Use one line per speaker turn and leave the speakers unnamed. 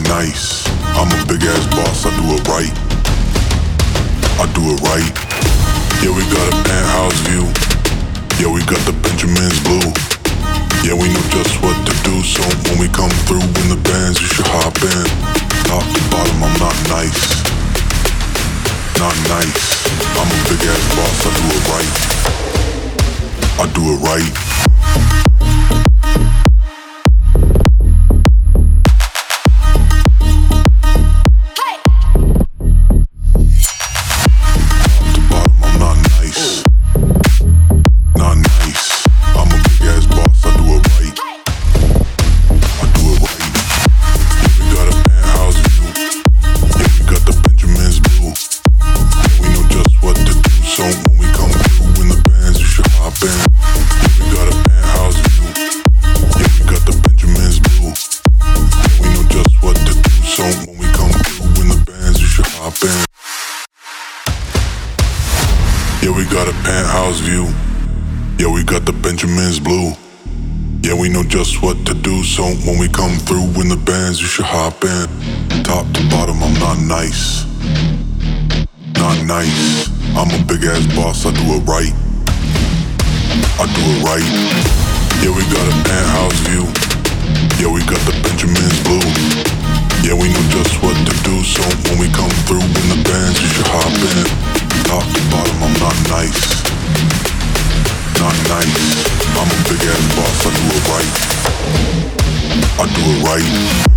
nice. I'm a big ass boss, I do it right. I do it right. Yeah, we got a penthouse view. Yeah, we got the Benjamins blue. Yeah, we know just what to do. So when we come through in the bands, you should hop in. Top to bottom, I'm not nice. Not nice. I'm a big ass boss, I do it right. I do it right. Yeah, we got a penthouse view. Yeah, we got the Benjamins blue. Yeah, we know just what to do. So when we come through in the bands, you should hop in. Top to bottom, I'm not nice. Not nice. I'm a big ass boss, I do it right. I do it right. Yeah, we got a penthouse view. Yeah, we got the Benjamins blue. Yeah, we know just what to do. So when we come through in the bands, you should hop in. Top to bottom, I'm not nice. Not nice. I'm a big ass boss, I do it right. I do it right.